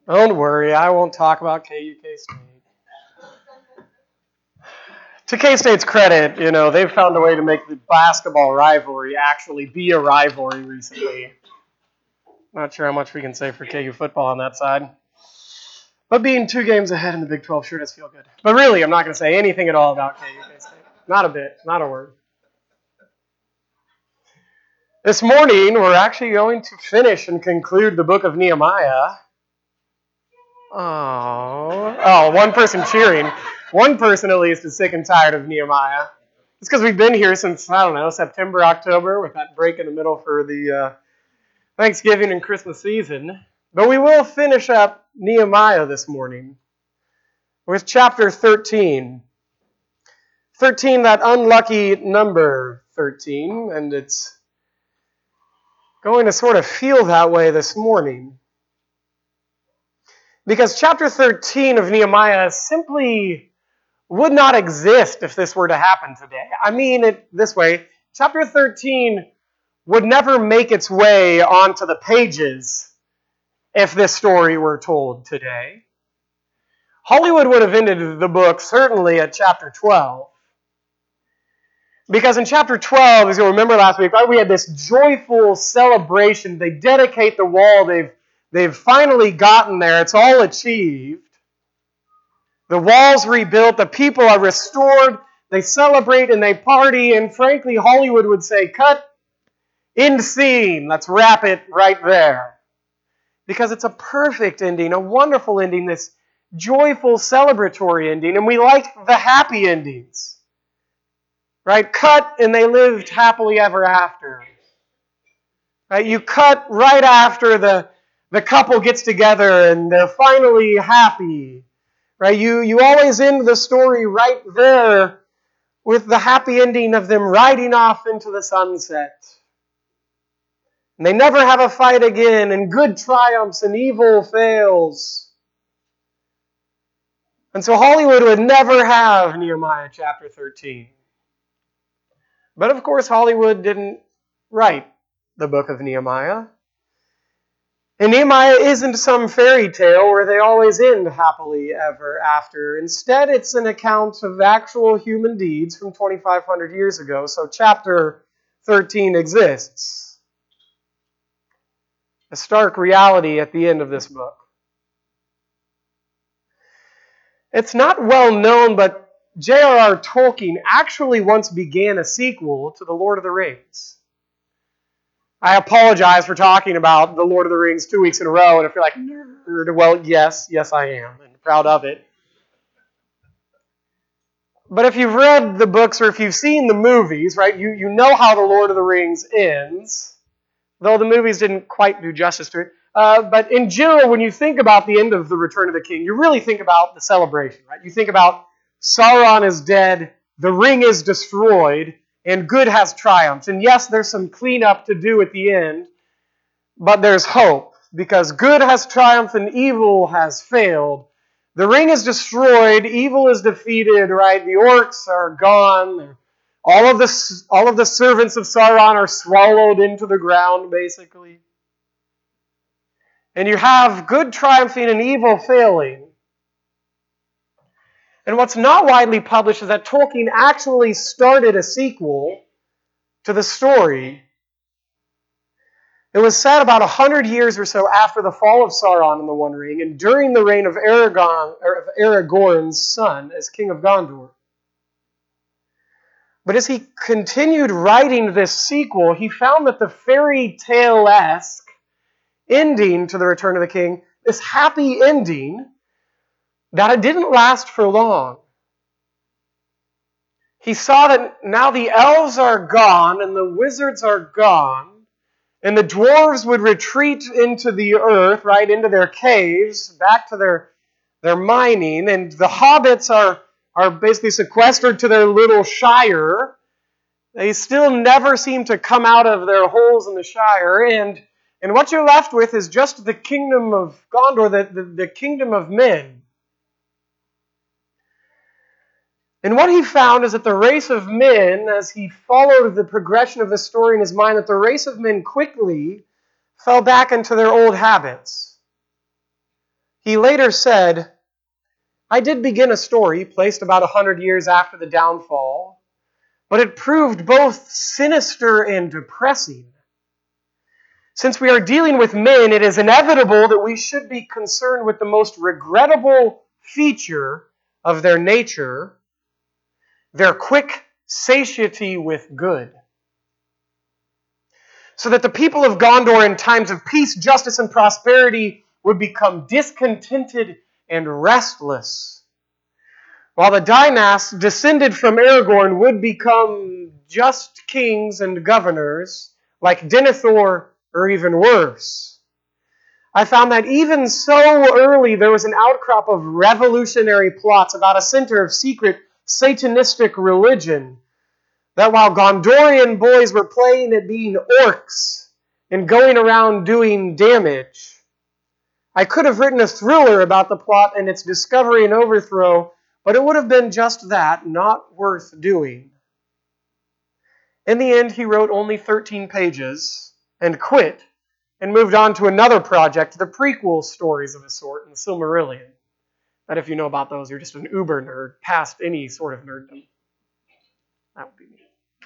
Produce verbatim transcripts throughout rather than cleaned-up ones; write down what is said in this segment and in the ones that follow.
Don't worry, I won't talk about K U K-State. To K-State's credit, you know, they've found a way to make the basketball rivalry actually be a rivalry recently. Not sure how much we can say for K U football on that side. But being two games ahead in the Big twelve sure does feel good. But really, I'm not going to say anything at all about K U K-State. Not a bit, not a word. This morning, we're actually going to finish and conclude the book of Nehemiah. Oh, oh, one person cheering. One person, at least, is sick and tired of Nehemiah. It's because we've been here since, I don't know, September, October, with that break in the middle for the uh, Thanksgiving and Christmas season. But we will finish up Nehemiah this morning with chapter thirteen. thirteen, that unlucky number thirteen, and it's going to sort of feel that way this morning. Because chapter thirteen of Nehemiah simply would not exist if this were to happen today. I mean it this way. Chapter thirteen would never make its way onto the pages if this story were told today. Hollywood would have ended the book certainly at chapter twelve. Because in chapter twelve, as you'll remember last week, right, we had this joyful celebration. They dedicate the wall. They've, they've finally gotten there. It's all achieved. The wall's rebuilt. The people are restored. They celebrate and they party. And frankly, Hollywood would say, cut, end scene. Let's wrap it right there. Because it's a perfect ending, a wonderful ending, this joyful, celebratory ending. And we like the happy endings. Right? Cut and they lived happily ever after. Right? You cut right after the, the couple gets together and they're finally happy. Right? You, you always end the story right there with the happy ending of them riding off into the sunset. And they never have a fight again, and good triumphs and evil fails. And so Hollywood would never have Nehemiah chapter thirteen. But of course, Hollywood didn't write the book of Nehemiah. And Nehemiah isn't some fairy tale where they always end happily ever after. Instead, it's an account of actual human deeds from twenty-five hundred years ago. So chapter thirteen exists. A stark reality at the end of this book. It's not well known, but J R R Tolkien actually once began a sequel to The Lord of the Rings. I apologize for talking about The Lord of the Rings two weeks in a row, and if you're like, nerd, well, yes, yes I am, and proud of it. But if you've read the books or if you've seen the movies, right, you, you know how The Lord of the Rings ends, though the movies didn't quite do justice to it. Uh, but in general, when you think about the end of The Return of the King, you really think about the celebration, right? You think about Sauron is dead, the ring is destroyed, and good has triumphed. And yes, there's some cleanup to do at the end, but there's hope, because good has triumphed and evil has failed. The ring is destroyed, evil is defeated, right? The orcs are gone. All of the, all of the servants of Sauron are swallowed into the ground, basically. And you have good triumphing and evil failing. And what's not widely published is that Tolkien actually started a sequel to the story. It was set about one hundred years or so after the fall of Sauron and the One Ring, and during the reign of Aragorn, or of Aragorn's son as King of Gondor. But as he continued writing this sequel, he found that the fairy tale-esque ending to The Return of the King, this happy ending, that it didn't last for long. He saw that now the elves are gone and the wizards are gone, and the dwarves would retreat into the earth, right, into their caves, back to their, their mining, and the hobbits are, are basically sequestered to their little shire. They still never seem to come out of their holes in the shire, and, and what you're left with is just the kingdom of Gondor, the, the, the kingdom of men. And what he found is that the race of men, as he followed the progression of the story in his mind, that the race of men quickly fell back into their old habits. He later said, "I did begin a story placed about a hundred years after the downfall, but it proved both sinister and depressing. Since we are dealing with men, it is inevitable that we should be concerned with the most regrettable feature of their nature, their quick satiety with good. So that the people of Gondor in times of peace, justice, and prosperity would become discontented and restless, while the Dynas, descended from Aragorn, would become just kings and governors, like Denethor, or even worse. I found that even so early there was an outcrop of revolutionary plots about a center of secret Satanistic religion, that while Gondorian boys were playing at being orcs and going around doing damage, I could have written a thriller about the plot and its discovery and overthrow, but it would have been just that, not worth doing." In the end, he wrote only thirteen pages and quit and moved on to another project, the prequel stories of a sort in the Silmarillion. That, if you know about those, you're just an uber nerd past any sort of nerddom. That would be me.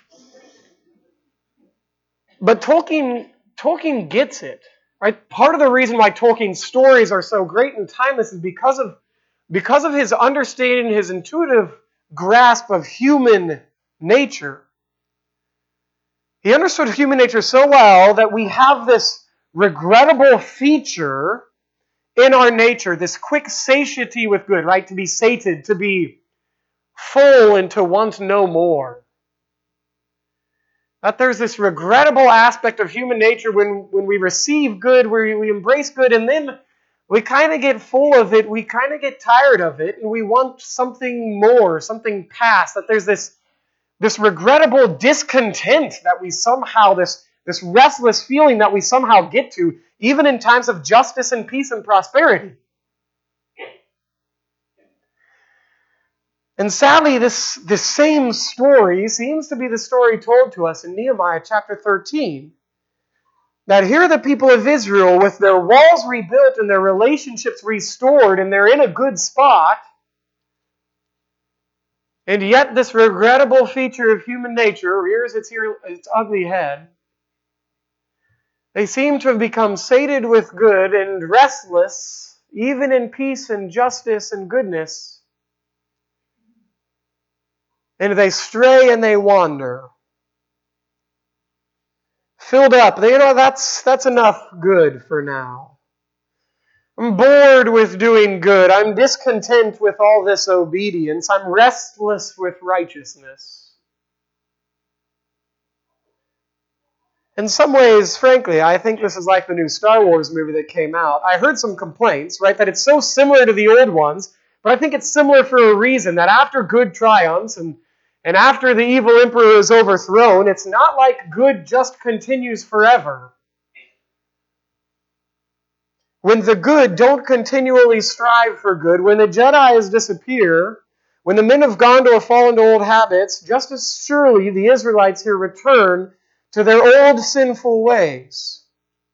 But Tolkien, Tolkien gets it, right? Part of the reason why Tolkien's stories are so great and timeless is because of, because of his understanding, his intuitive grasp of human nature. He understood human nature so well that we have this regrettable feature in our nature, this quick satiety with good, right? To be sated, to be full and to want no more. That there's this regrettable aspect of human nature when, when we receive good, where we embrace good, and then we kind of get full of it, we kind of get tired of it, and we want something more, something past. That there's this, this regrettable discontent that we somehow, this, this restless feeling that we somehow get to, even in times of justice and peace and prosperity. And sadly, this, this same story seems to be the story told to us in Nehemiah chapter thirteen. That here are the people of Israel with their walls rebuilt and their relationships restored, and they're in a good spot. And yet this regrettable feature of human nature rears its, its ugly head. They seem to have become sated with good and restless, even in peace and justice and goodness. And they stray and they wander. Filled up. You know, that's, that's enough good for now. I'm bored with doing good. I'm discontent with all this obedience. I'm restless with righteousness. In some ways, frankly, I think this is like the new Star Wars movie that came out. I heard some complaints, right, that it's so similar to the old ones, but I think it's similar for a reason, that after good triumphs and And after the evil emperor is overthrown, it's not like good just continues forever. When the good don't continually strive for good, when the Jedis disappear, when the men of Gondor fall into old habits, just as surely the Israelites here return to their old sinful ways.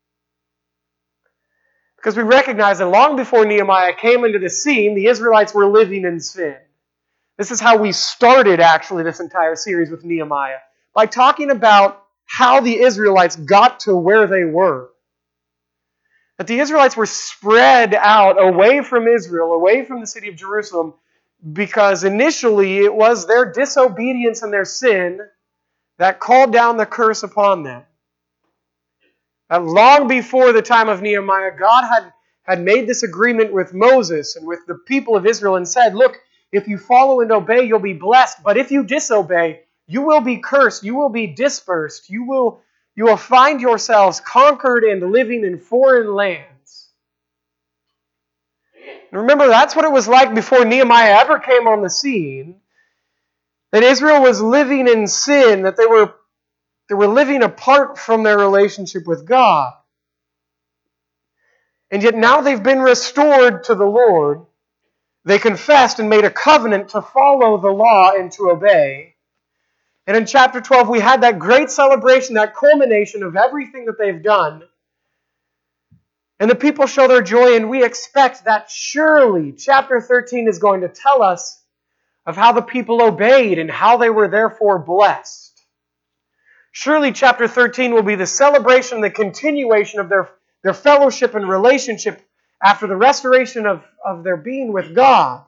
Because we recognize that long before Nehemiah came into the scene, the Israelites were living in sin. This is how we started, actually, this entire series with Nehemiah, by talking about how the Israelites got to where they were. That the Israelites were spread out away from Israel, away from the city of Jerusalem, because initially it was their disobedience and their sin that called down the curse upon them. That long before the time of Nehemiah, God had, had made this agreement with Moses and with the people of Israel and said, look, if you follow and obey, you'll be blessed. But if you disobey, you will be cursed. You will be dispersed. You will, you will find yourselves conquered and living in foreign lands. And remember, that's what it was like before Nehemiah ever came on the scene. That Israel was living in sin, that they were, they were living apart from their relationship with God. And yet now they've been restored to the Lord. They confessed and made a covenant to follow the law and to obey. And in chapter twelve, we had that great celebration, that culmination of everything that they've done. And the people show their joy, and we expect that surely chapter thirteen is going to tell us of how the people obeyed and how they were therefore blessed. Surely chapter thirteen will be the celebration, the continuation of their, their fellowship and relationship after the restoration of, of their being with God.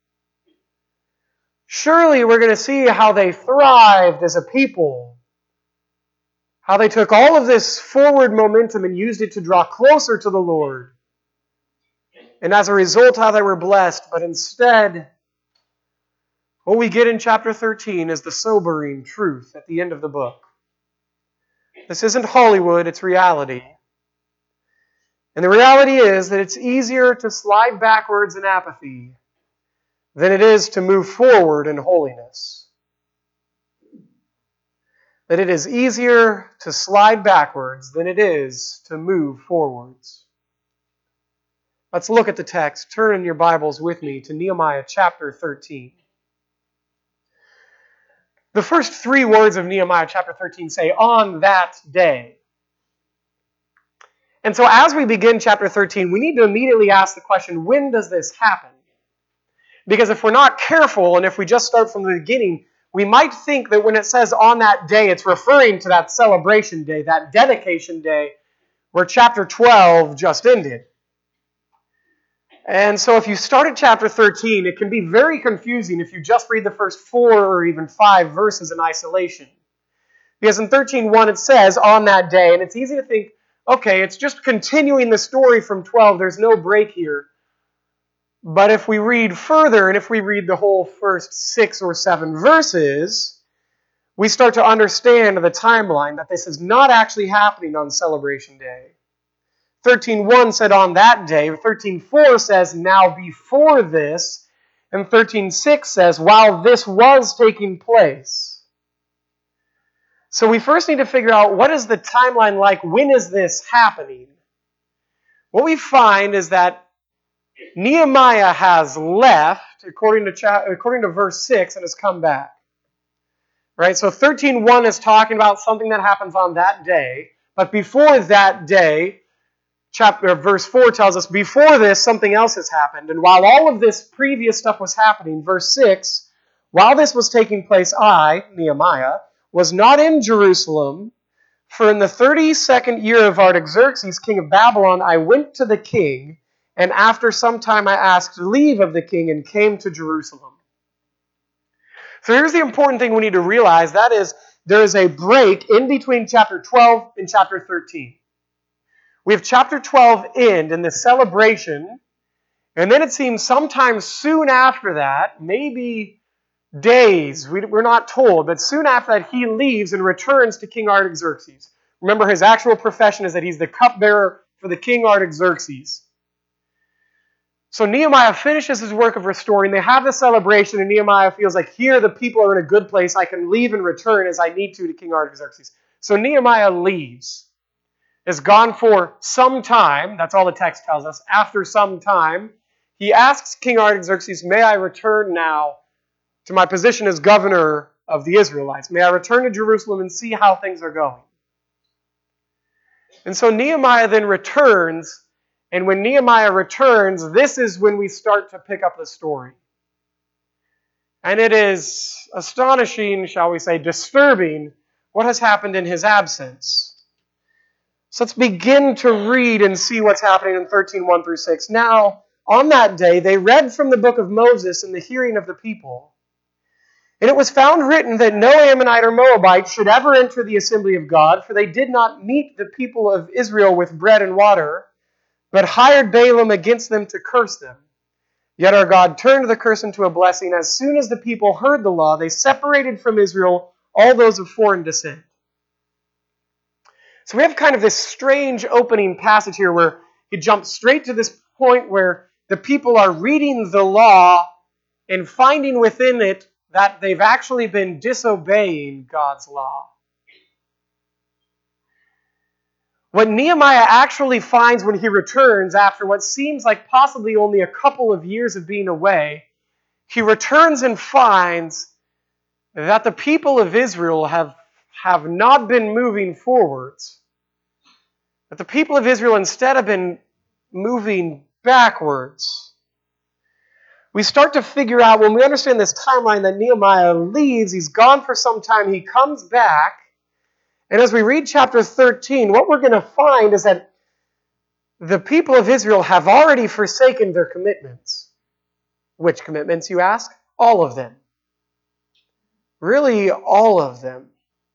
Surely we're going to see how they thrived as a people, how they took all of this forward momentum and used it to draw closer to the Lord. And as a result, how they were blessed. But instead, what we get in chapter thirteen is the sobering truth at the end of the book. This isn't Hollywood, it's reality. And the reality is that it's easier to slide backwards in apathy than it is to move forward in holiness. That it is easier to slide backwards than it is to move forwards. Let's look at the text. Turn in your Bibles with me to Nehemiah chapter thirteen. The first three words of Nehemiah chapter thirteen say, on that day. And so as we begin chapter thirteen, we need to immediately ask the question, when does this happen? Because if we're not careful, and if we just start from the beginning, we might think that when it says on that day, it's referring to that celebration day, that dedication day, where chapter twelve just ended. And so if you start at chapter thirteen, it can be very confusing if you just read the first four or even five verses in isolation. Because in thirteen one it says, on that day, and it's easy to think, okay, it's just continuing the story from twelve, there's no break here. But if we read further, and if we read the whole first six or seven verses, we start to understand the timeline, that this is not actually happening on Celebration Day. thirteen one said on that day, thirteen four says now before this, and thirteen six says while this was taking place. So we first need to figure out, what is the timeline like? When is this happening? What we find is that Nehemiah has left, according to cha- according to verse six, and has come back. Right? So thirteen one is talking about something that happens on that day, but before that day, chapter verse four tells us, before this, something else has happened. And while all of this previous stuff was happening, verse six, while this was taking place, I, Nehemiah, was not in Jerusalem, for in the thirty-second year of Artaxerxes, king of Babylon, I went to the king, and after some time I asked leave of the king and came to Jerusalem. So here's the important thing we need to realize, that is, there is a break in between chapter twelve and chapter thirteen. We have chapter twelve end in the celebration, and then it seems sometime soon after that, maybe days, we're not told, but soon after that he leaves and returns to King Artaxerxes. Remember, his actual profession is that he's the cupbearer for the King Artaxerxes. So Nehemiah finishes his work of restoring. They have the celebration, and Nehemiah feels like here the people are in a good place. I can leave and return as I need to to King Artaxerxes. So Nehemiah leaves. Is gone for some time. That's all the text tells us. After some time, he asks King Artaxerxes, may I return now to my position as governor of the Israelites? May I return to Jerusalem and see how things are going? And so Nehemiah then returns, and when Nehemiah returns, this is when we start to pick up the story. And it is astonishing, shall we say, disturbing, what has happened in his absence. So let's begin to read and see what's happening in thirteen one through six. Now, on that day, they read from the book of Moses in the hearing of the people. And it was found written that no Ammonite or Moabite should ever enter the assembly of God, for they did not meet the people of Israel with bread and water, but hired Balaam against them to curse them. Yet our God turned the curse into a blessing. As soon as the people heard the law, they separated from Israel all those of foreign descent. So we have kind of this strange opening passage here where he jumps straight to this point where the people are reading the law and finding within it that they've actually been disobeying God's law. What Nehemiah actually finds when he returns after what seems like possibly only a couple of years of being away, he returns and finds that the people of Israel have, have not been moving forwards. That the people of Israel instead have been moving backwards. We start to figure out, when we understand this timeline, that Nehemiah leaves, he's gone for some time, he comes back, and as we read chapter thirteen, what we're going to find is that the people of Israel have already forsaken their commitments. Which commitments, you ask? All of them. Really, all of them.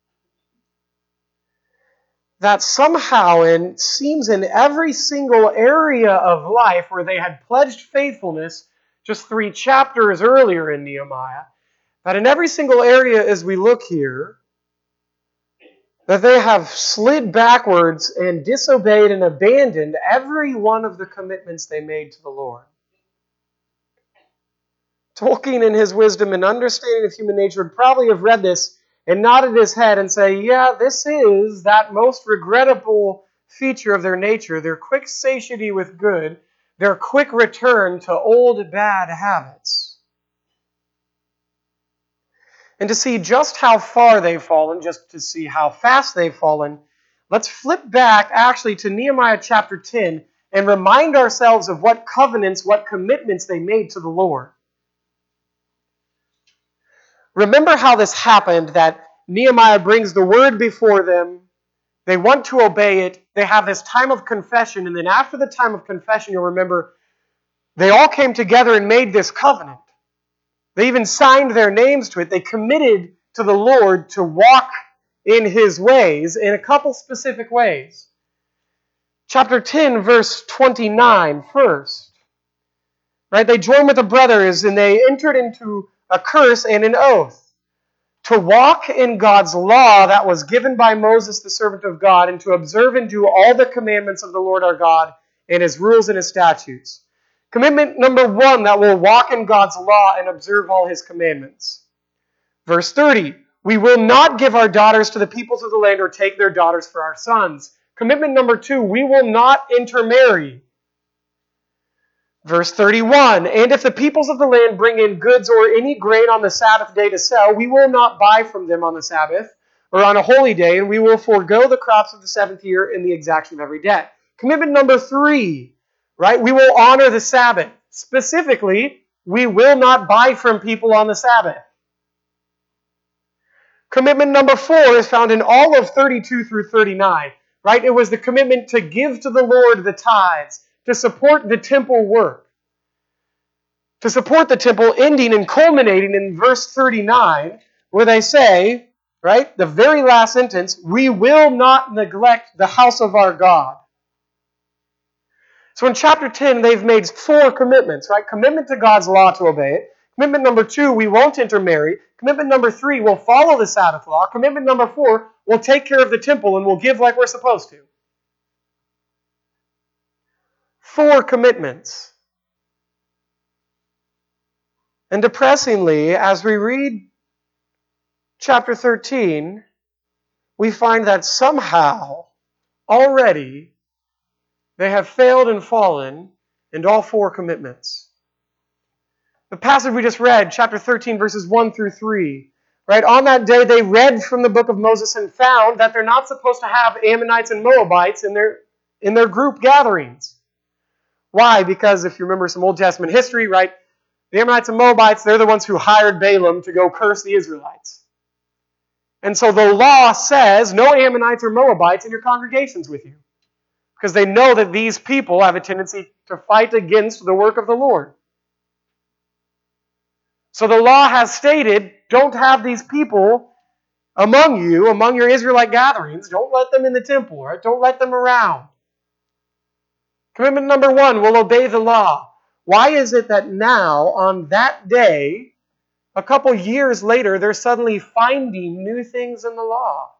That somehow, and seems in every single area of life where they had pledged faithfulness just three chapters earlier in Nehemiah, that in every single area as we look here, that they have slid backwards and disobeyed and abandoned every one of the commitments they made to the Lord. Tolkien, in his wisdom and understanding of human nature, would probably have read this and nodded his head and say, yeah, this is that most regrettable feature of their nature, their quick satiety with good, their quick return to old bad habits. And to see just how far they've fallen, just to see how fast they've fallen, let's flip back actually to Nehemiah chapter ten and remind ourselves of what covenants, what commitments they made to the Lord. Remember how this happened, that Nehemiah brings the word before them. They want to obey it. They have this time of confession. And then after the time of confession, you'll remember, they all came together and made this covenant. They even signed their names to it. They committed to the Lord to walk in His ways in a couple specific ways. Chapter ten, verse twenty-nine first. Right? They joined with the brothers and they entered into a curse and an oath to walk in God's law that was given by Moses, the servant of God, and to observe and do all the commandments of the Lord our God and His rules and His statutes. Commitment number one, that we'll walk in God's law and observe all His commandments. Verse thirty, we will not give our daughters to the peoples of the land or take their daughters for our sons. Commitment number two, we will not intermarry. Verse thirty-one, and if the peoples of the land bring in goods or any grain on the Sabbath day to sell, we will not buy from them on the Sabbath or on a holy day, and we will forego the crops of the seventh year in the exaction of every debt. Commitment number three, right? We will honor the Sabbath. Specifically, we will not buy from people on the Sabbath. Commitment number four is found in all of thirty-two through thirty-nine, right? It was the commitment to give to the Lord the tithes, to support the temple work. To support the temple, ending and culminating in verse thirty-nine, where they say, right, the very last sentence, we will not neglect the house of our God. So in chapter ten, they've made four commitments, right? Commitment to God's law to obey it. Commitment number two, we won't intermarry. Commitment number three, we'll follow the Sabbath law. Commitment number four, we'll take care of the temple and we'll give like we're supposed to. Four commitments. And depressingly, as we read chapter thirteen, we find that somehow, already, they have failed and fallen in all four commitments. The passage we just read, chapter thirteen, verses one through three, right? On that day, they read from the book of Moses and found that they're not supposed to have Ammonites and Moabites in their, in their group gatherings. Why? Because if you remember some Old Testament history, right, the Ammonites and Moabites, they're the ones who hired Balaam to go curse the Israelites. And so the law says no Ammonites or Moabites in your congregations with you, because they know that these people have a tendency to fight against the work of the Lord. So the law has stated, don't have these people among you, among your Israelite gatherings. Don't let them in the temple, right? Don't let them around. Commitment number one, we'll obey the law. Why is it that now, on that day, a couple years later, they're suddenly finding new things in the law?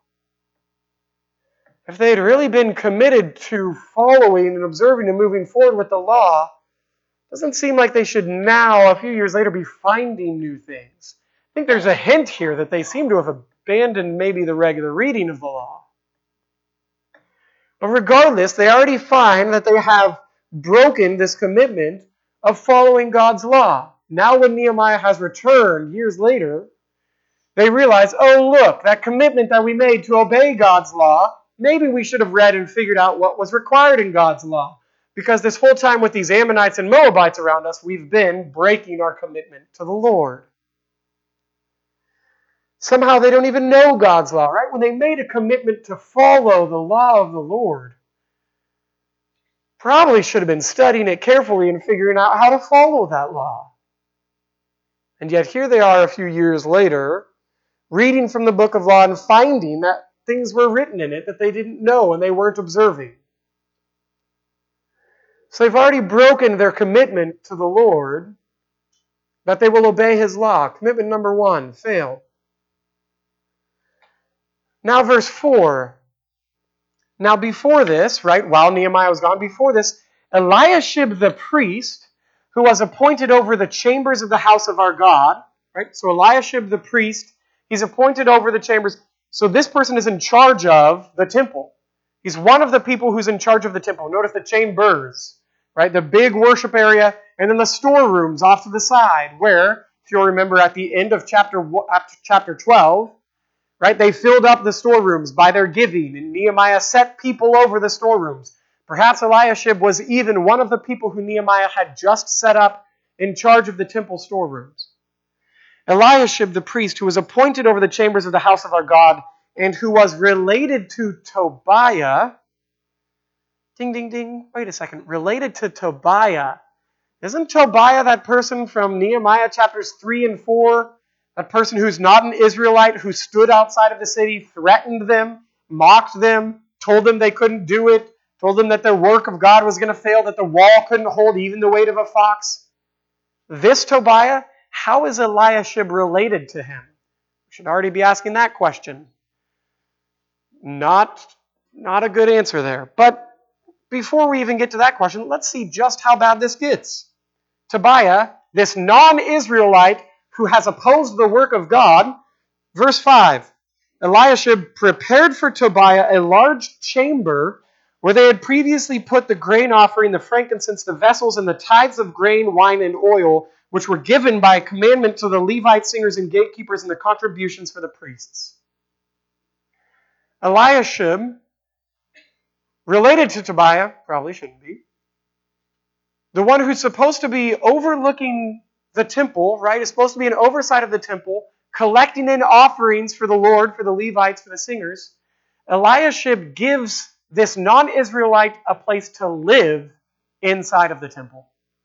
If they had really been committed to following and observing and moving forward with the law, it doesn't seem like they should now, a few years later, be finding new things. I think there's a hint here that they seem to have abandoned maybe the regular reading of the law. But regardless, they already find that they have broken this commitment of following God's law. Now when Nehemiah has returned years later, they realize, oh look, that commitment that we made to obey God's law, maybe we should have read and figured out what was required in God's law. Because this whole time with these Ammonites and Moabites around us, we've been breaking our commitment to the Lord. Somehow they don't even know God's law, right? When they made a commitment to follow the law of the Lord, probably should have been studying it carefully and figuring out how to follow that law. And yet here they are a few years later, reading from the book of law and finding that things were written in it that they didn't know and they weren't observing. So they've already broken their commitment to the Lord, that they will obey His law. Commitment number one, failed. Now verse four. Now before this, right, while Nehemiah was gone, before this, Eliashib the priest, who was appointed over the chambers of the house of our God, right? So Eliashib the priest, he's appointed over the chambers. So this person is in charge of the temple. He's one of the people who's in charge of the temple. Notice the chambers, right? The big worship area, and then the storerooms off to the side, where, if you'll remember at the end of chapter chapter twelve, right, they filled up the storerooms by their giving, and Nehemiah set people over the storerooms. Perhaps Eliashib was even one of the people who Nehemiah had just set up in charge of the temple storerooms. Eliashib the priest, who was appointed over the chambers of the house of our God, and who was related to Tobiah. Ding, ding, ding. Wait a second. Related to Tobiah. Isn't Tobiah that person from Nehemiah chapters three and four? That person who's not an Israelite, who stood outside of the city, threatened them, mocked them, told them they couldn't do it, told them that their work of God was going to fail, that the wall couldn't hold even the weight of a fox. This Tobiah, how is Eliashib related to him? We should already be asking that question. Not, not a good answer there. But before we even get to that question, let's see just how bad this gets. Tobiah, this non-Israelite who has opposed the work of God, verse five, Eliashib prepared for Tobiah a large chamber where they had previously put the grain offering, the frankincense, the vessels, and the tithes of grain, wine, and oil, which were given by commandment to the Levite singers and gatekeepers, and the contributions for the priests. Eliashib, related to Tobiah, probably shouldn't be, the one who's supposed to be overlooking the temple, right, is supposed to be an oversight of the temple, collecting in offerings for the Lord, for the Levites, for the singers. Eliashib gives this non-Israelite a place to live inside of the temple.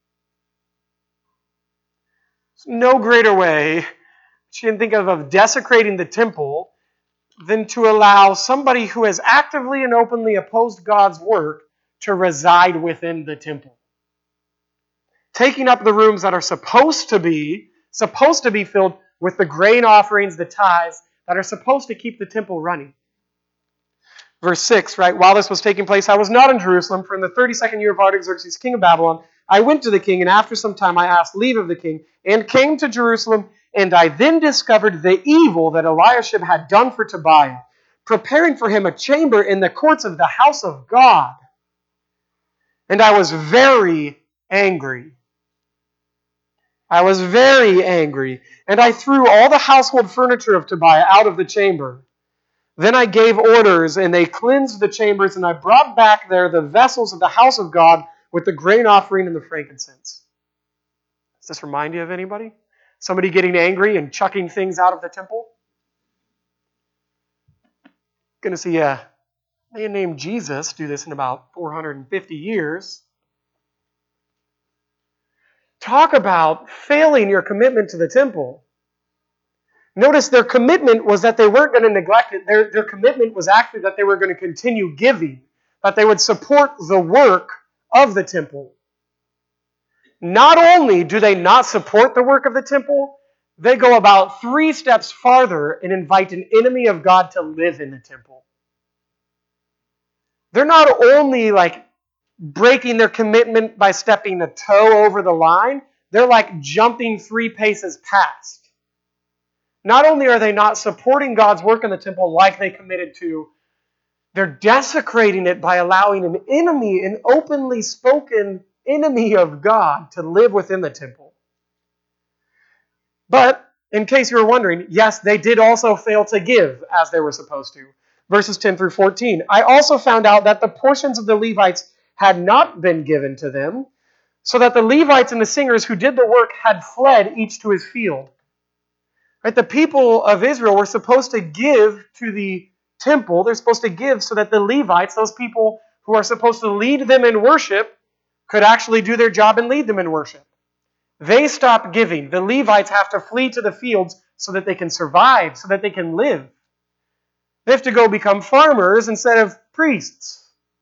There's no greater way, which you can think of, of desecrating the temple than to allow somebody who has actively and openly opposed God's work to reside within the temple. Taking up the rooms that are supposed to be, supposed to be filled with the grain offerings, the tithes, that are supposed to keep the temple running. Verse six, right? While this was taking place, I was not in Jerusalem, for in the thirty-second year of Artaxerxes, king of Babylon, I went to the king, and after some time I asked leave of the king, and came to Jerusalem, and I then discovered the evil that Eliashib had done for Tobiah, preparing for him a chamber in the courts of the house of God. And I was very angry. I was very angry, and I threw all the household furniture of Tobiah out of the chamber. Then I gave orders, and they cleansed the chambers, and I brought back there the vessels of the house of God with the grain offering and the frankincense. Does this remind you of anybody? Somebody getting angry and chucking things out of the temple? Going to see a man named Jesus do this in about four hundred fifty years. Talk about failing your commitment to the temple. Notice their commitment was that they weren't going to neglect it. Their, their commitment was actually that they were going to continue giving, that they would support the work of the temple. Not only do they not support the work of the temple, they go about three steps farther and invite an enemy of God to live in the temple. They're not only like breaking their commitment by stepping a toe over the line, they're like jumping three paces past. Not only are they not supporting God's work in the temple like they committed to, they're desecrating it by allowing an enemy, an openly spoken enemy of God, to live within the temple. But, in case you were wondering, yes, they did also fail to give as they were supposed to. Verses ten through fourteen. I also found out that the portions of the Levites had not been given to them, so that the Levites and the singers who did the work had fled each to his field. Right? The people of Israel were supposed to give to the temple. They're supposed to give so that the Levites, those people who are supposed to lead them in worship, could actually do their job and lead them in worship. They stop giving. The Levites have to flee to the fields so that they can survive, so that they can live. They have to go become farmers instead of priests.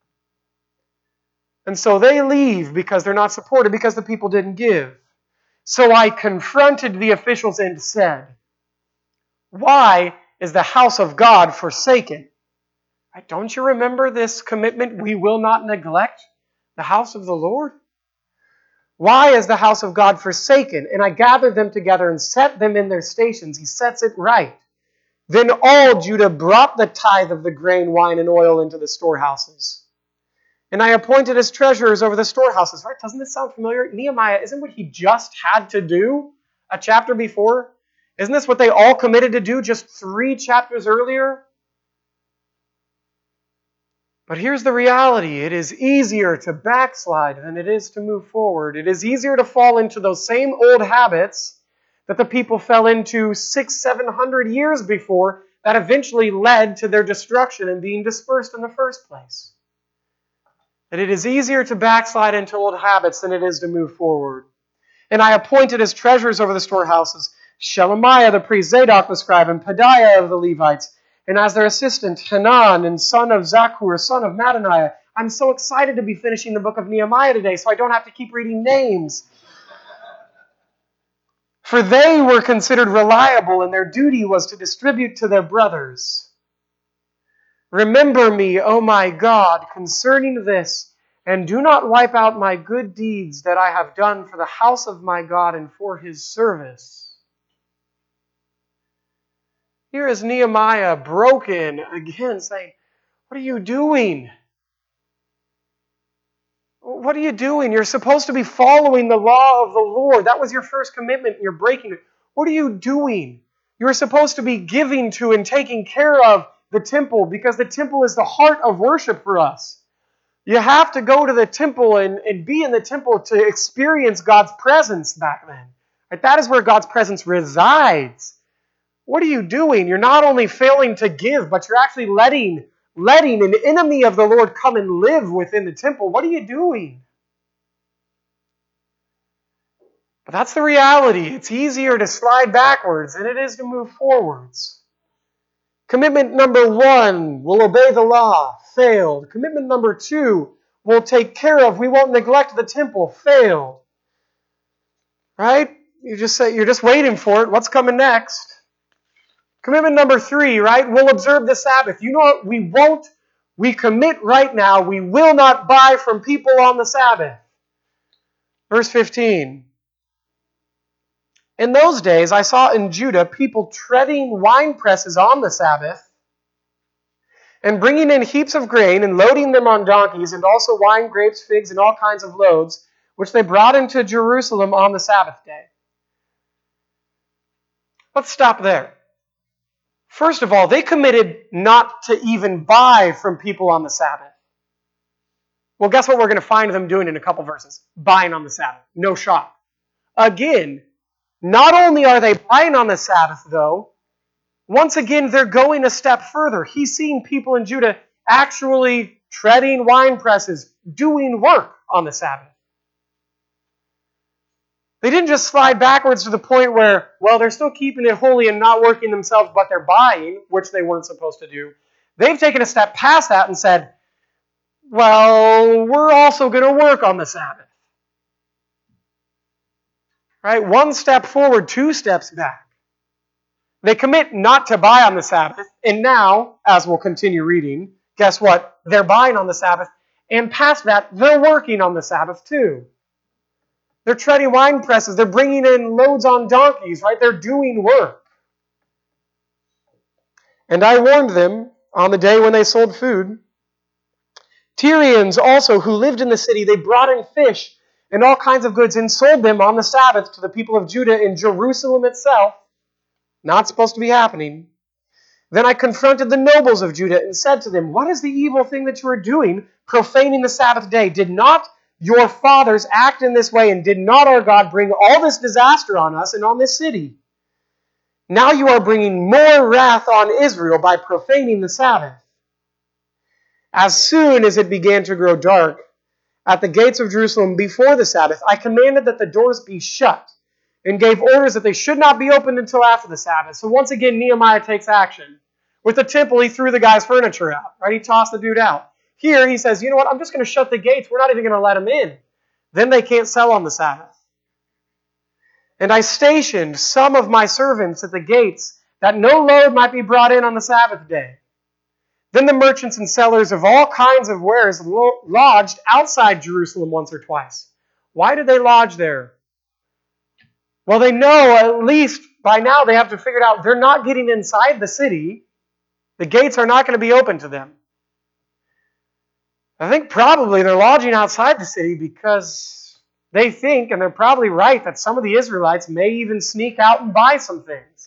And so they leave because they're not supported, because the people didn't give. So I confronted the officials and said, why is the house of God forsaken? Don't you remember this commitment? We will not neglect the house of the Lord. Why is the house of God forsaken? And I gathered them together and set them in their stations. He sets it right. Then all Judah brought the tithe of the grain, wine, and oil into the storehouses. And I appointed as treasurers over the storehouses. Right? Doesn't this sound familiar? Nehemiah, isn't what he just had to do a chapter before? Isn't this what they all committed to do just three chapters earlier? But here's the reality. It is easier to backslide than it is to move forward. It is easier to fall into those same old habits that the people fell into six, seven hundred years before that eventually led to their destruction and being dispersed in the first place. That it is easier to backslide into old habits than it is to move forward. And I appointed as treasurers over the storehouses Shelemiah the priest, Zadok the scribe, and Pedaiah of the Levites, and as their assistant, Hanan, and son of Zakur, son of Mattaniah. I'm so excited to be finishing the book of Nehemiah today, so I don't have to keep reading names. For they were considered reliable, and their duty was to distribute to their brothers. Remember me, O my God, concerning this, and do not wipe out my good deeds that I have done for the house of my God and for his service. Here is Nehemiah broken again, saying, what are you doing? What are you doing? You're supposed to be following the law of the Lord. That was your first commitment, and you're breaking it. What are you doing? You're supposed to be giving to and taking care of the temple, because the temple is the heart of worship for us. You have to go to the temple and, and be in the temple to experience God's presence back then. Right? That is where God's presence resides. What are you doing? You're not only failing to give, but you're actually letting, letting an enemy of the Lord come and live within the temple. What are you doing? But that's the reality. It's easier to slide backwards than it is to move forwards. Commitment number one, we'll obey the law, failed. Commitment number two, we'll take care of, we won't neglect the temple, failed. Right? You just say, you're just waiting for it. What's coming next? Commitment number three, right? We'll observe the Sabbath. You know what? We won't, we commit right now, we will not buy from people on the Sabbath. Verse fifteen. In those days, I saw in Judah people treading wine presses on the Sabbath and bringing in heaps of grain and loading them on donkeys, and also wine, grapes, figs, and all kinds of loads, which they brought into Jerusalem on the Sabbath day. Let's stop there. First of all, they committed not to even buy from people on the Sabbath. Well, guess what we're going to find them doing in a couple verses? Buying on the Sabbath. No shock. Again, not only are they buying on the Sabbath, though, once again, they're going a step further. He's seeing people in Judah actually treading wine presses, doing work on the Sabbath. They didn't just slide backwards to the point where, well, they're still keeping it holy and not working themselves, but they're buying, which they weren't supposed to do. They've taken a step past that and said, well, we're also going to work on the Sabbath. Right? One step forward, two steps back. They commit not to buy on the Sabbath, and now, as we'll continue reading, guess what? They're buying on the Sabbath, and past that, they're working on the Sabbath too. They're treading wine presses, they're bringing in loads on donkeys, right? They're doing work. And I warned them on the day when they sold food. Tyrians also, who lived in the city, they brought in fish and all kinds of goods and sold them on the Sabbath to the people of Judah in Jerusalem itself. Not supposed to be happening. Then I confronted the nobles of Judah and said to them, what is the evil thing that you are doing profaning the Sabbath day. Did not your fathers act in this way, and did not our God bring all this disaster on us and on this city? Now you are bringing more wrath on Israel by profaning the Sabbath. As soon as it began to grow dark at the gates of Jerusalem before the Sabbath, I commanded that the doors be shut and gave orders that they should not be opened until after the Sabbath. So once again, Nehemiah takes action. With the temple, he threw the guy's furniture out, right? He tossed the dude out. Here, he says, you know what? I'm just going to shut the gates. We're not even going to let them in. Then they can't sell on the Sabbath. And I stationed some of my servants at the gates that no load might be brought in on the Sabbath day. Then the merchants and sellers of all kinds of wares lodged outside Jerusalem once or twice. Why did they lodge there? Well, they know, at least by now, they have to figure it out. They're not getting inside the city. The gates are not going to be open to them. I think probably they're lodging outside the city because they think, and they're probably right, that some of the Israelites may even sneak out and buy some things.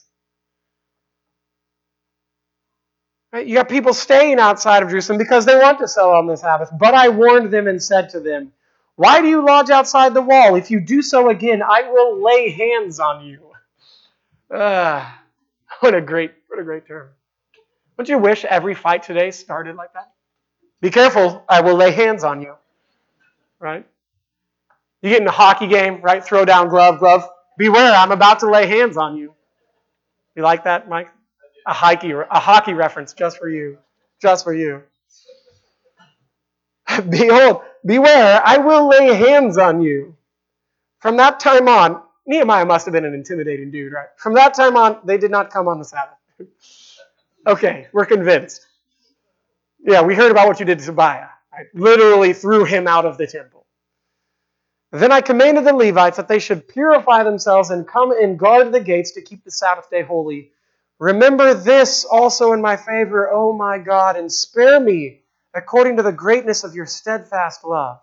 Right? You got people staying outside of Jerusalem because they want to sell on the Sabbath. But I warned them and said to them, why do you lodge outside the wall? If you do so again, I will lay hands on you. Uh, what a great, what a great term. Don't you wish every fight today started like that? Be careful, I will lay hands on you. Right? You get in a hockey game, right? Throw down glove, glove. Beware, I'm about to lay hands on you. You like that, Mike? A hockey, a hockey reference just for you. Just for you. Behold, beware, I will lay hands on you. From that time on, Nehemiah must have been an intimidating dude, right? From that time on, they did not come on the Sabbath. Okay, we're convinced. Yeah, we heard about what you did to Tobiah. I literally threw him out of the temple. Then I commanded the Levites that they should purify themselves and come and guard the gates to keep the Sabbath day holy. Remember this also in my favor, O my God, and spare me according to the greatness of your steadfast love.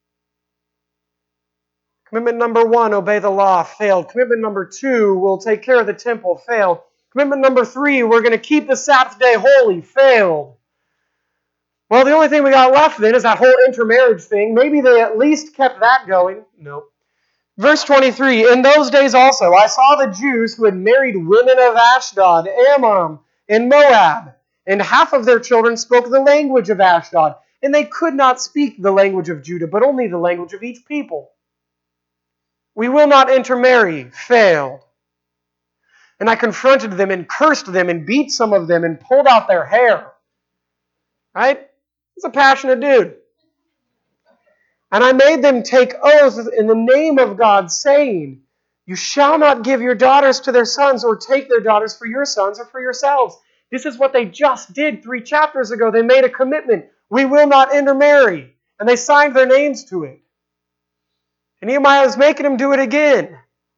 Commitment number one, obey the law, failed. Commitment number two, we'll take care of the temple, failed. Commitment number three, we're going to keep the Sabbath day holy, failed. Well, the only thing we got left then is that whole intermarriage thing. Maybe they at least kept that going. Nope. Verse twenty-three, in those days also I saw the Jews who had married women of Ashdod, Ammon, and Moab, and half of their children spoke the language of Ashdod, and they could not speak the language of Judah, but only the language of each people. We will not intermarry, failed. And I confronted them and cursed them and beat some of them and pulled out their hair. Right? He's a passionate dude. And I made them take oaths in the name of God, saying, you shall not give your daughters to their sons or take their daughters for your sons or for yourselves. This is what they just did three chapters ago. They made a commitment. We will not intermarry. And they signed their names to it. And Nehemiah is making them do it again.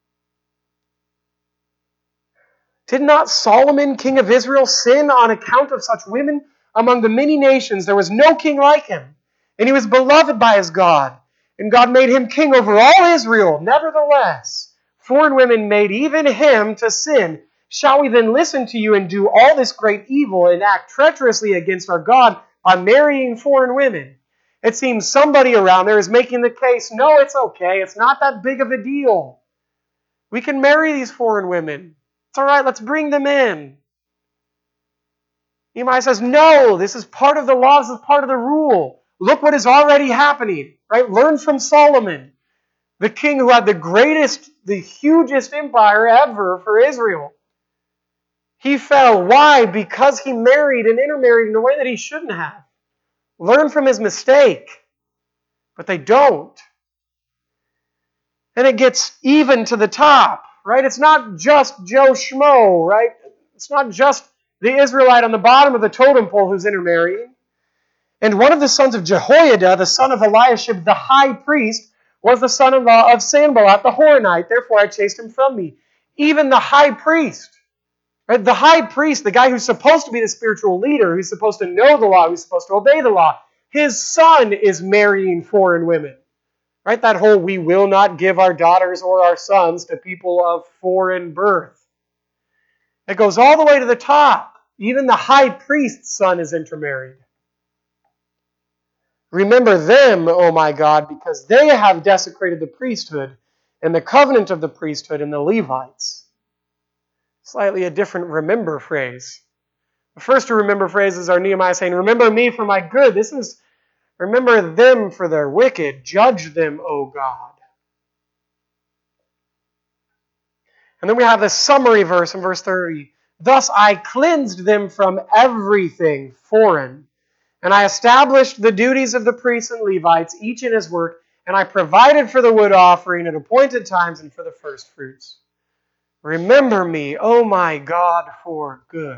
Did not Solomon, king of Israel, sin on account of such women? Among the many nations there was no king like him, and he was beloved by his God. And God made him king over all Israel. Nevertheless, foreign women made even him to sin. Shall we then listen to you and do all this great evil and act treacherously against our God by marrying foreign women? It seems somebody around there is making the case, no, it's okay. It's not that big of a deal. We can marry these foreign women. It's all right, let's bring them in. Nehemiah says, no, this is part of the law, this is part of the rule. Look what is already happening, right? Learn from Solomon, the king who had the greatest, the hugest empire ever for Israel. He fell. Why? Because he married and intermarried in a way that he shouldn't have. Learn from his mistake. But they don't. And it gets even to the top, right? It's not just Joe Schmo, right? It's not just the Israelite on the bottom of the totem pole who's intermarrying. And one of the sons of Jehoiada, the son of Eliashib, the high priest, was the son-in-law of Sanballat the Horonite. Therefore I chased him from me. Even the high priest, right? The high priest, the guy who's supposed to be the spiritual leader, who's supposed to know the law, who's supposed to obey the law, his son is marrying foreign women. Right? That whole, we will not give our daughters or our sons to people of foreign birth. It goes all the way to the top. Even the high priest's son is intermarried. Remember them, O my God, because they have desecrated the priesthood and the covenant of the priesthood and the Levites. Slightly a different remember phrase. The first to remember phrases are Nehemiah saying, remember me for my good. This is, remember them for their wicked. Judge them, O God. And then we have this summary verse in verse thirty. Thus I cleansed them from everything foreign, and I established the duties of the priests and Levites, each in his work, and I provided for the wood offering at appointed times and for the first fruits. Remember me, O my God, for good.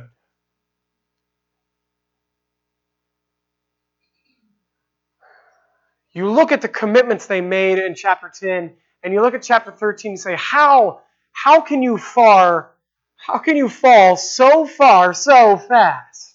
You look at the commitments they made in chapter ten, and you look at chapter thirteen and say, how, how can you far, how can you fall so far so fast?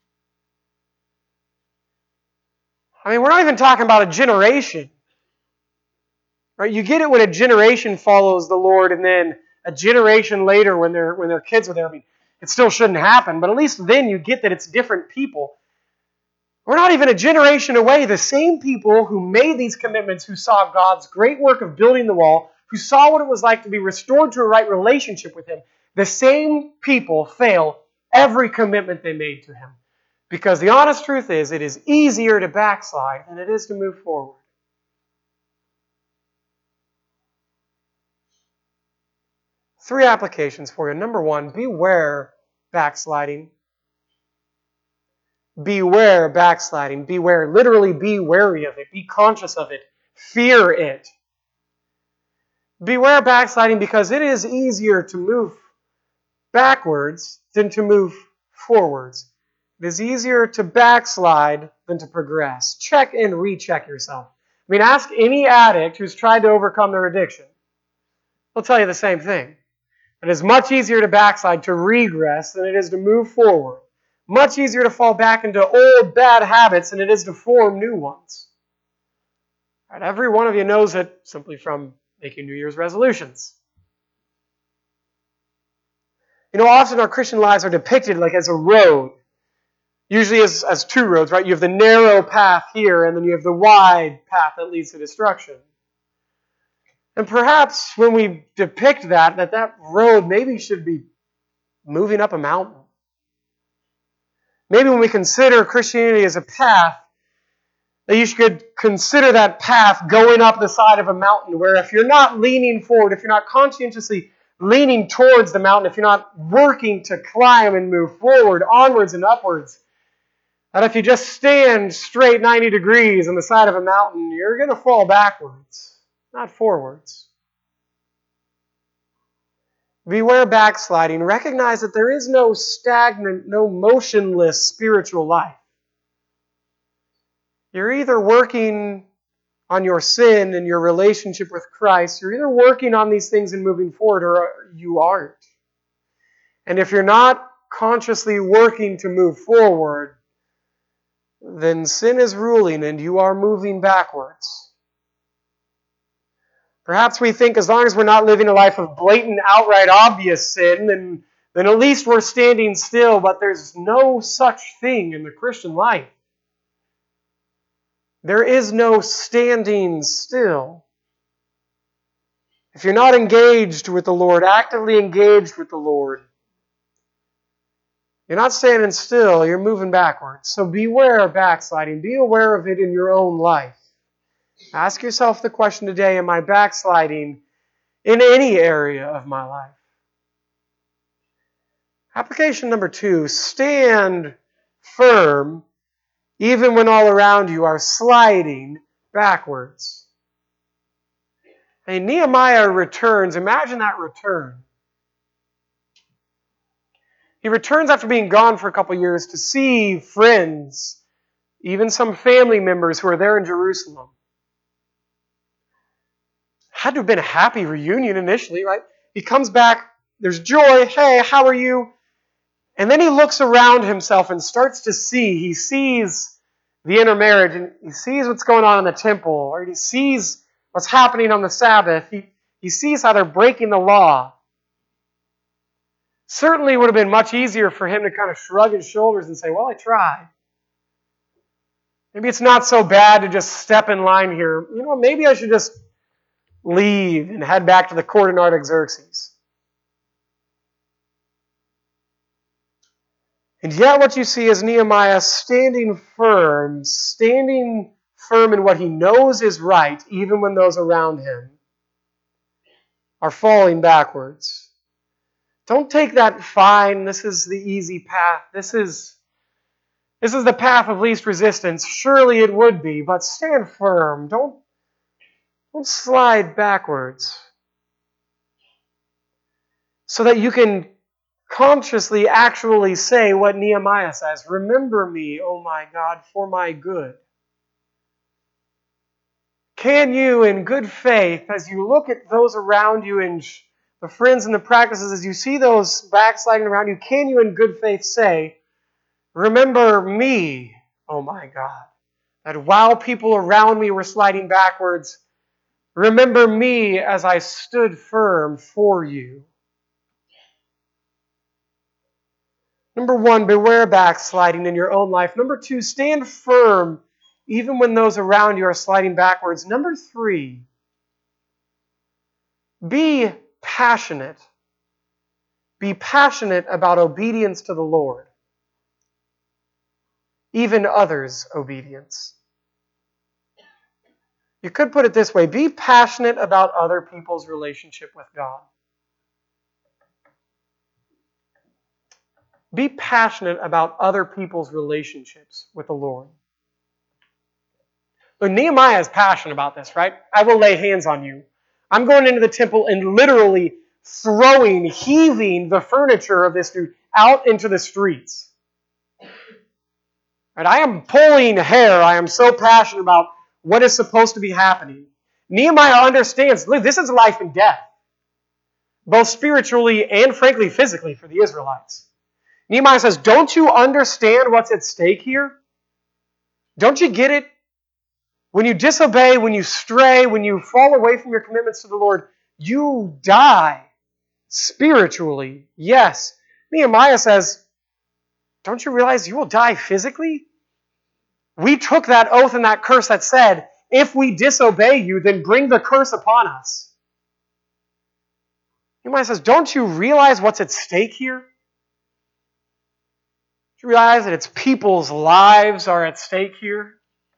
I mean, we're not even talking about a generation. Right? You get it when a generation follows the Lord, and then a generation later when their when their kids are there. I mean, it still shouldn't happen, but at least then you get that it's different people. We're not even a generation away. The same people who made these commitments, who saw God's great work of building the wall, who saw what it was like to be restored to a right relationship with Him, the same people fail every commitment they made to Him. Because the honest truth is, it is easier to backslide than it is to move forward. Three applications for you. Number one, beware backsliding. Beware backsliding. Beware. Literally be wary of it. Be conscious of it. Fear it. Beware backsliding because it is easier to move backwards than to move forwards. It is easier to backslide than to progress. Check and recheck yourself. I mean, ask any addict who's tried to overcome their addiction. They'll tell you the same thing. It is much easier to backslide, to regress, than it is to move forward. Much easier to fall back into old bad habits than it is to form new ones. Right, every one of you knows it simply from making New Year's resolutions. You know, often our Christian lives are depicted like as a road. Usually as, as two roads, right? You have the narrow path here, and then you have the wide path that leads to destruction. And perhaps when we depict that, that that road maybe should be moving up a mountain. Maybe when we consider Christianity as a path, that you should consider that path going up the side of a mountain, where if you're not leaning forward, if you're not conscientiously leaning towards the mountain, if you're not working to climb and move forward, onwards and upwards, that if you just stand straight ninety degrees on the side of a mountain, you're going to fall backwards. Not forwards. Beware backsliding. Recognize that there is no stagnant, no motionless spiritual life. You're either working on your sin and your relationship with Christ, you're either working on these things and moving forward, or you aren't. And if you're not consciously working to move forward, then sin is ruling and you are moving backwards. Perhaps we think as long as we're not living a life of blatant, outright, obvious sin, then, then at least we're standing still, but there's no such thing in the Christian life. There is no standing still. If you're not engaged with the Lord, actively engaged with the Lord, you're not standing still, you're moving backwards. So beware of backsliding. Be aware of it in your own life. Ask yourself the question today, am I backsliding in any area of my life? Application number two, stand firm even when all around you are sliding backwards. And Nehemiah returns. Imagine that return. He returns after being gone for a couple years to see friends, even some family members who are there in Jerusalem. Had to have been a happy reunion initially, right? He comes back, there's joy, hey, how are you? And then he looks around himself and starts to see. He sees the intermarriage, and he sees what's going on in the temple, or he sees what's happening on the Sabbath. He, he sees how they're breaking the law. Certainly it would have been much easier for him to kind of shrug his shoulders and say, well, I tried. Maybe it's not so bad to just step in line here. You know, maybe I should just leave and head back to the court of Artaxerxes. And yet what you see is Nehemiah standing firm, standing firm in what he knows is right, even when those around him are falling backwards. Don't take that fine, this is the easy path, this is, this is the path of least resistance. Surely it would be, but stand firm. Don't, don't slide backwards. So that you can consciously actually say what Nehemiah says. Remember me, O my God, for my good. Can you, in good faith, as you look at those around you and the friends and the practices, as you see those backsliding around you, can you in good faith say, remember me, O my God, that while people around me were sliding backwards, remember me as I stood firm for you. Number one, beware backsliding in your own life. Number two, stand firm even when those around you are sliding backwards. Number three, be passionate. Be passionate about obedience to the Lord. Even others' obedience. You could put it this way, be passionate about other people's relationship with God. Be passionate about other people's relationships with the Lord. But Nehemiah is passionate about this, right? I will lay hands on you. I'm going into the temple and literally throwing, heaving the furniture of this dude out into the streets. Right? I am pulling hair. I am so passionate about what is supposed to be happening. Nehemiah understands, look, this is life and death. Both spiritually and frankly physically for the Israelites. Nehemiah says, don't you understand what's at stake here? Don't you get it? When you disobey, when you stray, when you fall away from your commitments to the Lord, you die spiritually. Yes. Nehemiah says, don't you realize you will die physically? We took that oath and that curse that said, if we disobey you, then bring the curse upon us. Nehemiah says, don't you realize what's at stake here? Do you realize that it's people's lives are at stake here?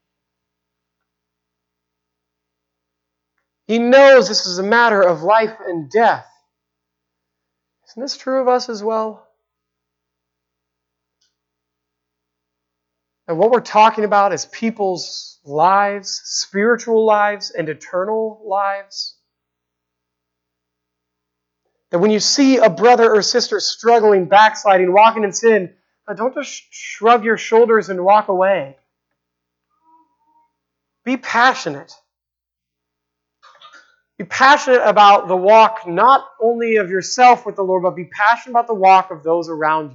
He knows this is a matter of life and death. Isn't this true of us as well? And what we're talking about is people's lives, spiritual lives, and eternal lives. That when you see a brother or sister struggling, backsliding, walking in sin, don't just shrug your shoulders and walk away. Be passionate. Be passionate about the walk not only of yourself with the Lord, but be passionate about the walk of those around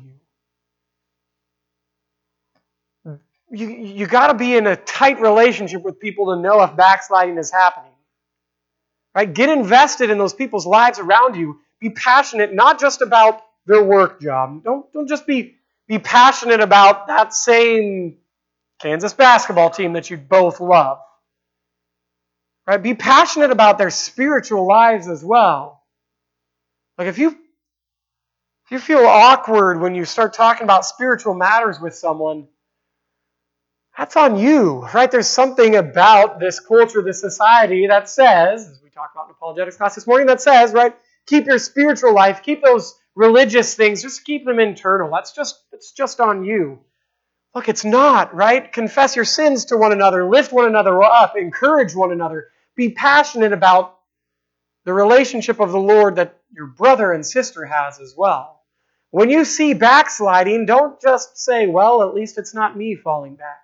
you. You, you got to be in a tight relationship with people to know if backsliding is happening. Right? Get invested in those people's lives around you. Be passionate not just about their work job. Don't, don't just be Be passionate about that same Kansas basketball team that you both love. Right? Be passionate about their spiritual lives as well. Like if you if you feel awkward when you start talking about spiritual matters with someone, that's on you, right? There's something about this culture, this society that says, as we talked about in apologetics class this morning, that says, right, keep your spiritual life, keep those religious things, just keep them internal. That's just, it's just on you. Look, it's not, right? Confess your sins to one another, lift one another up, encourage one another. Be passionate about the relationship of the Lord that your brother and sister has as well. When you see backsliding, don't just say, well, at least it's not me falling back.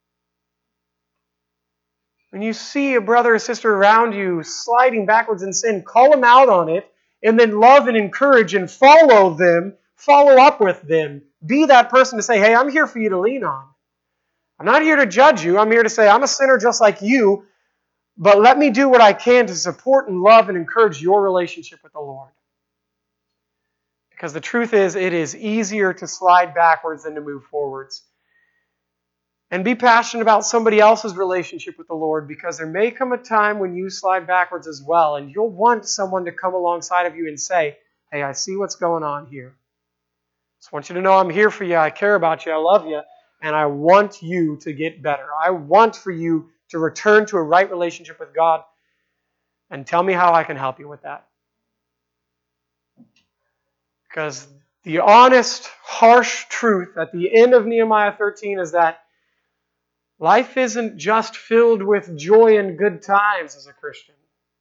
When you see a brother or sister around you sliding backwards in sin, call them out on it, and then love and encourage and follow them, follow up with them. Be that person to say, hey, I'm here for you to lean on. I'm not here to judge you. I'm here to say, I'm a sinner just like you, but let me do what I can to support and love and encourage your relationship with the Lord. Because the truth is, it is easier to slide backwards than to move forwards. And be passionate about somebody else's relationship with the Lord, because there may come a time when you slide backwards as well, and you'll want someone to come alongside of you and say, hey, I see what's going on here. Just want you to know I'm here for you, I care about you, I love you, and I want you to get better. I want for you to return to a right relationship with God, and tell me how I can help you with that. Because the honest, harsh truth at the end of Nehemiah thirteen is that life isn't just filled with joy and good times as a Christian.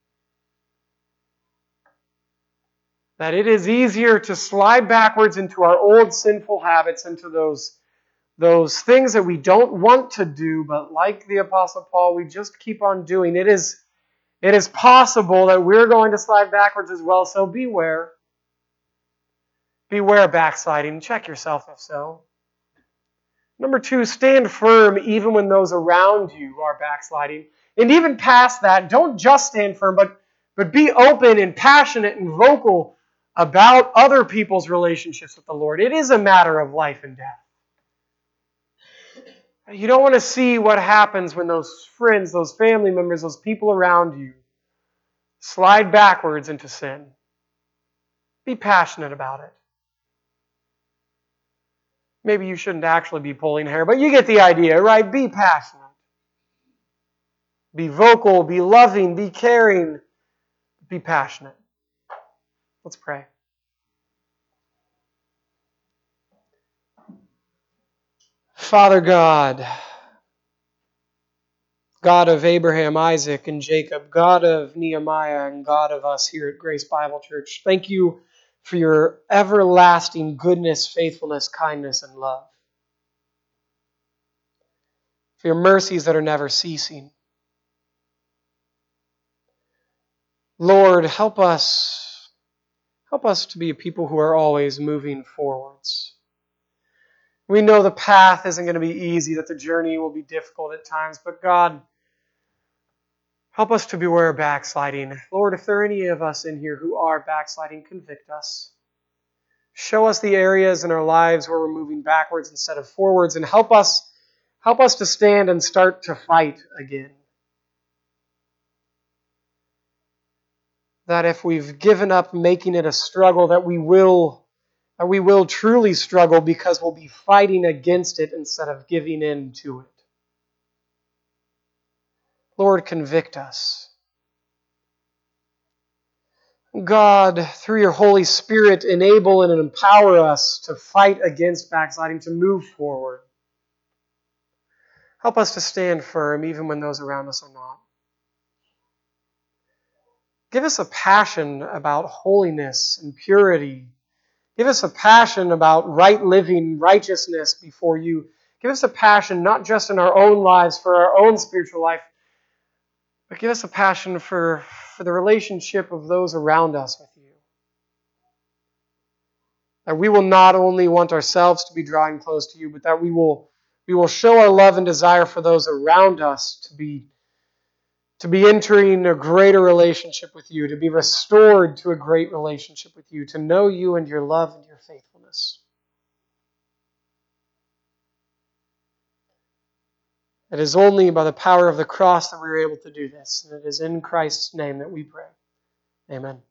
That it is easier to slide backwards into our old sinful habits, into those, those things that we don't want to do, but like the Apostle Paul, we just keep on doing. It is, it is possible that we're going to slide backwards as well, so beware. Beware backsliding. Check yourself if so. Number two, stand firm even when those around you are backsliding. And even past that, don't just stand firm, but, but be open and passionate and vocal about other people's relationships with the Lord. It is a matter of life and death. You don't want to see what happens when those friends, those family members, those people around you slide backwards into sin. Be passionate about it. Maybe you shouldn't actually be pulling hair, but you get the idea, right? Be passionate. Be vocal, be loving, be caring, be passionate. Let's pray. Father God, God of Abraham, Isaac, and Jacob, God of Nehemiah, and God of us here at Grace Bible Church, thank you for your everlasting goodness, faithfulness, kindness, and love. For your mercies that are never ceasing. Lord, help us, help us to be a people who are always moving forwards. We know the path isn't going to be easy, that the journey will be difficult at times, but God, help us to beware of backsliding. Lord, if there are any of us in here who are backsliding, convict us. Show us the areas in our lives where we're moving backwards instead of forwards, and help us, help us to stand and start to fight again. That if we've given up making it a struggle, that we will, that we will truly struggle because we'll be fighting against it instead of giving in to it. Lord, convict us. God, through your Holy Spirit, enable and empower us to fight against backsliding, to move forward. Help us to stand firm even when those around us are not. Give us a passion about holiness and purity. Give us a passion about right living, righteousness before you. Give us a passion not just in our own lives for our own spiritual life, but give us a passion for, for the relationship of those around us with you. That we will not only want ourselves to be drawing close to you, but that we will, we will show our love and desire for those around us to be to be entering a greater relationship with you, to be restored to a great relationship with you, to know you and your love and your faithfulness. It is only by the power of the cross that we are able to do this, and it is in Christ's name that we pray. Amen.